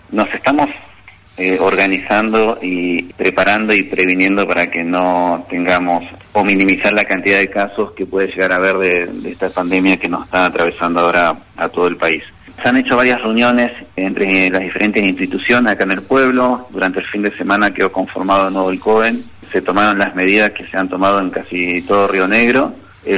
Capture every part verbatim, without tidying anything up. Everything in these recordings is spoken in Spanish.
Nos estamos eh, organizando y preparando y previniendo para que no tengamos o minimizar la cantidad de casos que puede llegar a haber de, de esta pandemia que nos está atravesando ahora a todo el país. Se han hecho varias reuniones entre las diferentes instituciones acá en el pueblo. Durante el fin de semana quedó conformado de nuevo el COEN. Se tomaron las medidas que se han tomado en casi todo Río Negro,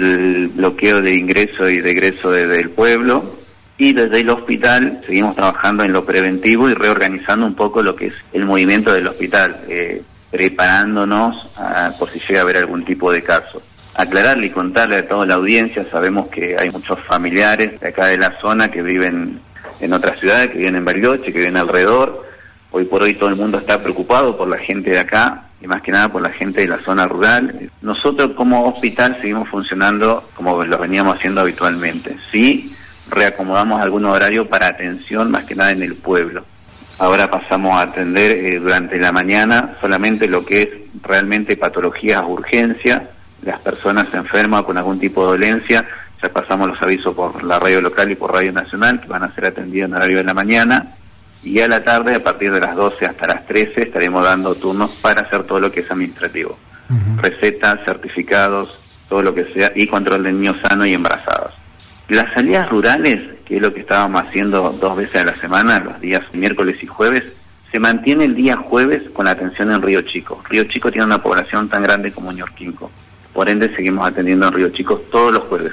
el bloqueo de ingreso y de egreso desde el pueblo. Y desde el hospital seguimos trabajando en lo preventivo y reorganizando un poco lo que es el movimiento del hospital, eh, preparándonos a, por si llega a haber algún tipo de caso. Aclararle y contarle a toda la audiencia, sabemos que hay muchos familiares de acá de la zona que viven en otras ciudades, que viven en Bariloche, que viven alrededor. Hoy por hoy todo el mundo está preocupado por la gente de acá y más que nada por la gente de la zona rural. Nosotros como hospital seguimos funcionando como lo veníamos haciendo habitualmente. Sí, reacomodamos algunos horarios para atención más que nada en el pueblo. Ahora pasamos a atender eh, durante la mañana solamente lo que es realmente patologías, urgencias. Las personas enfermas con algún tipo de dolencia, ya pasamos los avisos por la radio local y por Radio Nacional, que van a ser atendidos en horario de la mañana, y a la tarde, a partir de las doce hasta las trece, estaremos dando turnos para hacer todo lo que es administrativo. Uh-huh. Recetas, certificados, todo lo que sea, y control de niños sanos y embarazados. Las salidas rurales, que es lo que estábamos haciendo dos veces a la semana, los días miércoles y jueves, se mantiene el día jueves con la atención en Río Chico. Río Chico tiene una población tan grande como Ñorquinco. Por ende, seguimos atendiendo en Río Chico todos los jueves,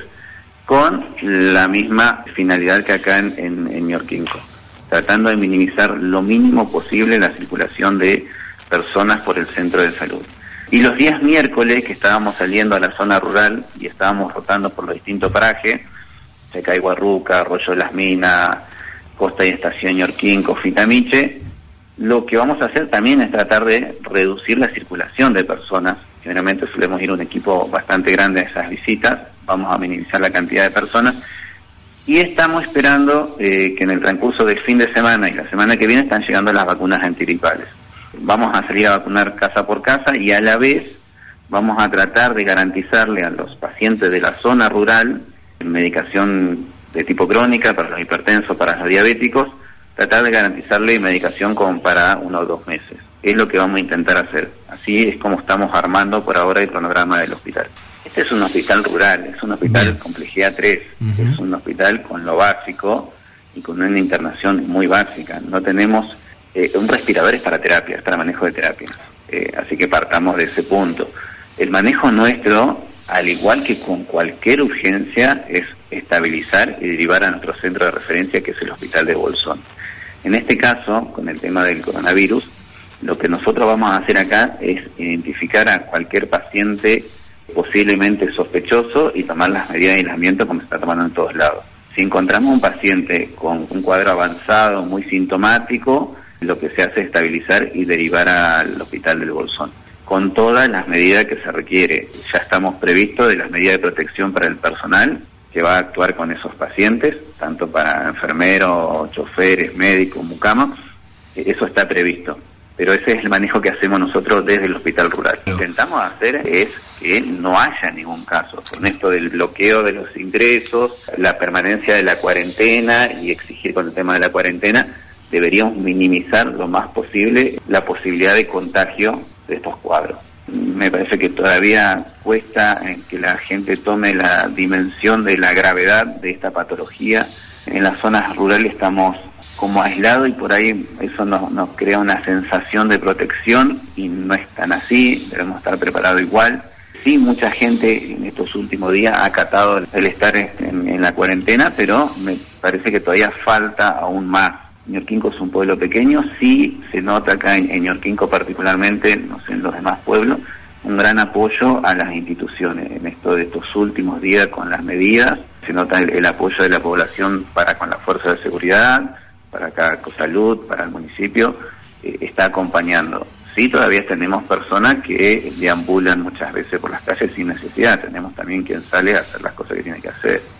con la misma finalidad que acá en, en, en Ñorquinco, tratando de minimizar lo mínimo posible la circulación de personas por el centro de salud. Y los días miércoles, que estábamos saliendo a la zona rural y estábamos rotando por los distintos parajes, Chacay, Guarruca, Arroyo de las Minas, Costa y Estación Ñorquinco, Fitamiche, lo que vamos a hacer también es tratar de reducir la circulación de personas. Generalmente solemos ir un equipo bastante grande a esas visitas, vamos a minimizar la cantidad de personas y estamos esperando eh, que en el transcurso del fin de semana y la semana que viene están llegando las vacunas antigripales. Vamos a salir a vacunar casa por casa y a la vez vamos a tratar de garantizarle a los pacientes de la zona rural medicación de tipo crónica para los hipertensos, para los diabéticos, tratar de garantizarle medicación como para uno o dos meses. Es lo que vamos a intentar hacer. Así es como estamos armando por ahora el cronograma del hospital. Este es un hospital rural, es un hospital de complejidad tres, uh-huh. Es un hospital con lo básico y con una internación muy básica. No tenemos eh, un respirador es para terapia, es para manejo de terapia. Eh, así que partamos de ese punto. El manejo nuestro, al igual que con cualquier urgencia, es estabilizar y derivar a nuestro centro de referencia, que es el Hospital de Bolsón. En este caso, con el tema del coronavirus, lo que nosotros vamos a hacer acá es identificar a cualquier paciente posiblemente sospechoso y tomar las medidas de aislamiento como se está tomando en todos lados. Si encontramos un paciente con un cuadro avanzado, muy sintomático, lo que se hace es estabilizar y derivar al Hospital del Bolsón, con todas las medidas que se requiere. Ya estamos previstos de las medidas de protección para el personal que va a actuar con esos pacientes, tanto para enfermeros, choferes, médicos, mucamas, eso está previsto. Pero ese es el manejo que hacemos nosotros desde el hospital rural. Lo que intentamos hacer es que no haya ningún caso. Con esto del bloqueo de los ingresos, la permanencia de la cuarentena y exigir con el tema de la cuarentena, deberíamos minimizar lo más posible la posibilidad de contagio de estos cuadros. Me parece que todavía cuesta que la gente tome la dimensión de la gravedad de esta patología. En las zonas rurales estamos como aislados y por ahí eso nos, nos crea una sensación de protección y no es tan así, debemos estar preparados igual. Sí, mucha gente en estos últimos días ha acatado el estar en, en la cuarentena, pero me parece que todavía falta aún más. Ñorquinco es un pueblo pequeño, sí se nota acá en, en Ñorquinco particularmente, no sé, en los demás pueblos, un gran apoyo a las instituciones en esto de estos últimos días con las medidas. Se nota el, el apoyo de la población para con la fuerza de seguridad, para acá Salud, para el municipio, eh, está acompañando. Sí, todavía tenemos personas que deambulan muchas veces por las calles sin necesidad, tenemos también quien sale a hacer las cosas que tiene que hacer.